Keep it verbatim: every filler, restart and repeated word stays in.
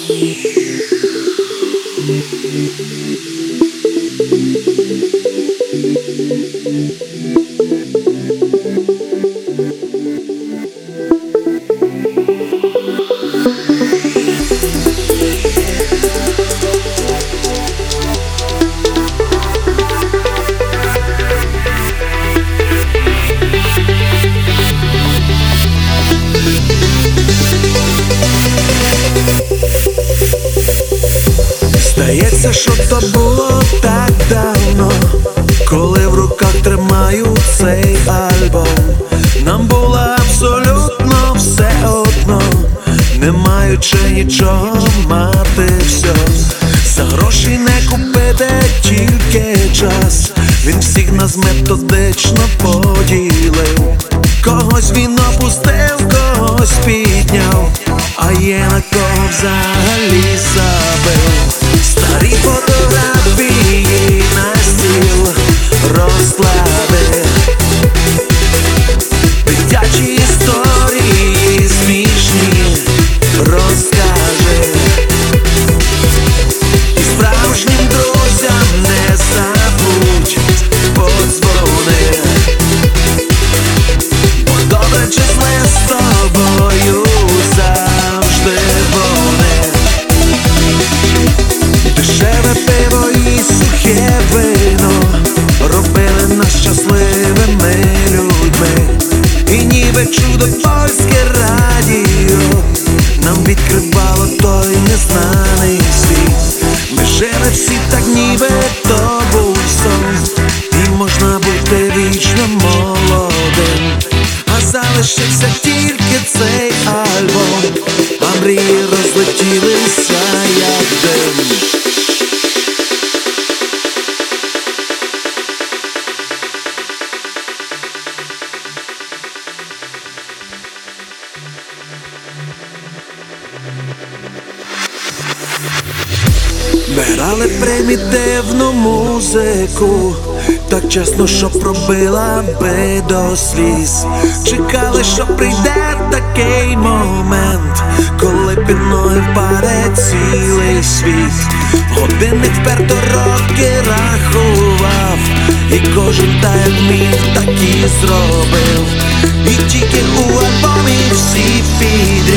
Здається, що то було так давно, коли в руках тримаю цей альбом. Нам було абсолютно все одно, не маючи нічого, мати все. За гроші не купити, тільки час. Він всіх нас методично поділив. Когось він опустив, когось підняв, а є на кого взагалі забив. Старі фотографії на стіл розклади, дитячі історії смішні розкажи, і справжнім друзям не забудь подзвони, бо добре чи зле з тобою завжди вони. Дешеве пиво і сухе вино робили нас щасливими людьми, і ніби чудо польське радіо нам відкривало той незнаний світ. Ми жили всі так, ніби то був сон, і можна бути вічно молодим. А залишився тільки цей альбом, а мрії розлетілися як дим. Ми грали примітивну музику, так чесно, що пробила би до сліз. Чекали, що прийде такий момент, коли під ноги впаде цілий світ. Годинник вперто роки рахував, і кожен так як міг, так і зробив. І тільки у альбомі всі піде